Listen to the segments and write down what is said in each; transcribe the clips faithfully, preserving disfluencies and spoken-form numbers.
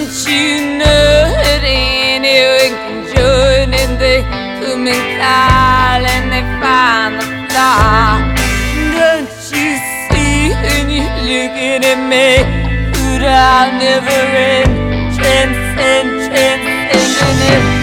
you know that anyone can join and they come and call and they find the flaw? Don't you see when you're looking at me that I'll never end, transcend, transcending it.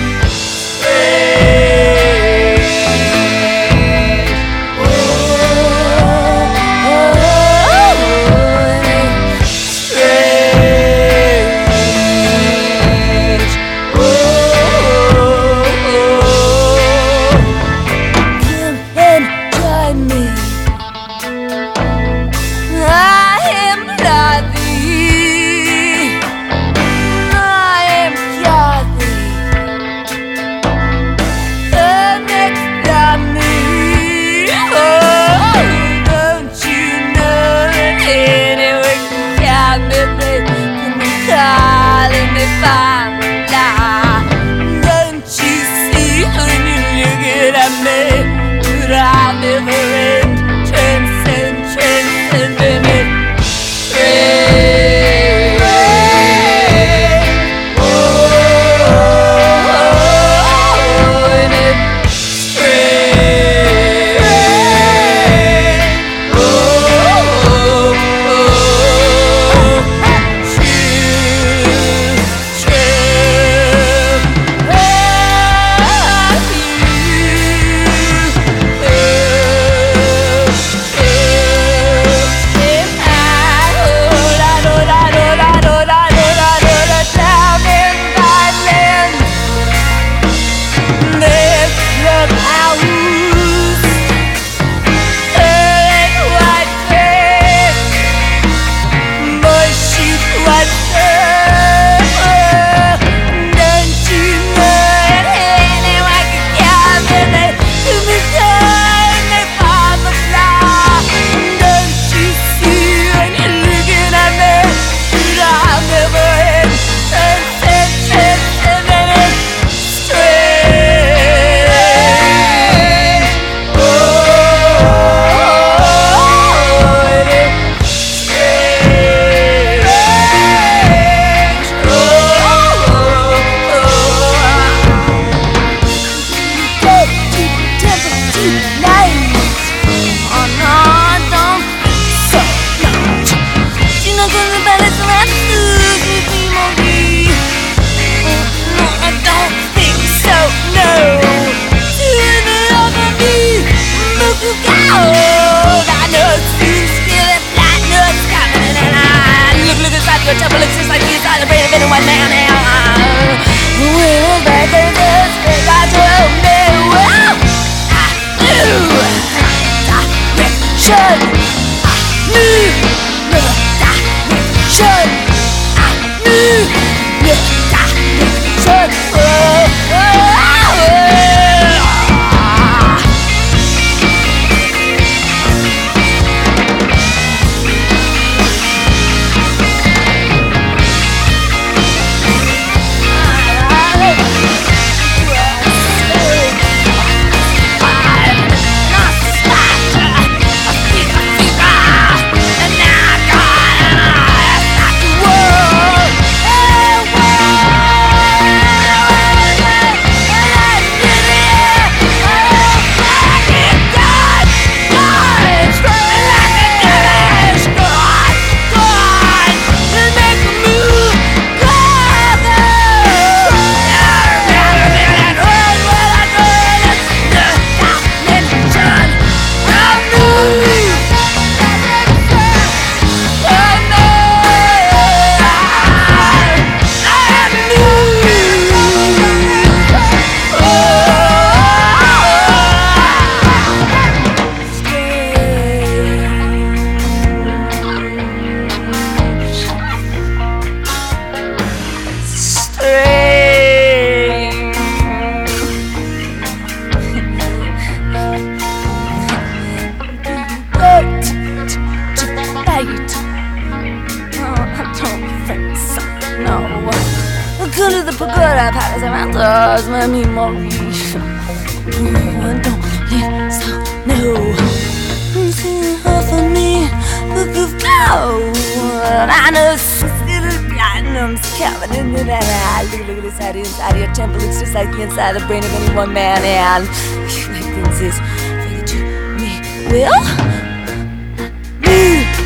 pagoda palace around us, my memory. Don't let stop, no. See half of me, but you've gone. I know, still, I know. rhythms coming in and out. Look, look at this out inside of your temple. It's just like the inside of the brain of any one man. And you make things is figure to me. Well, move,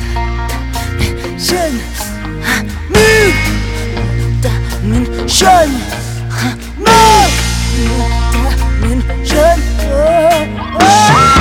shun, move, dimension, move, dimension. Oh, oh.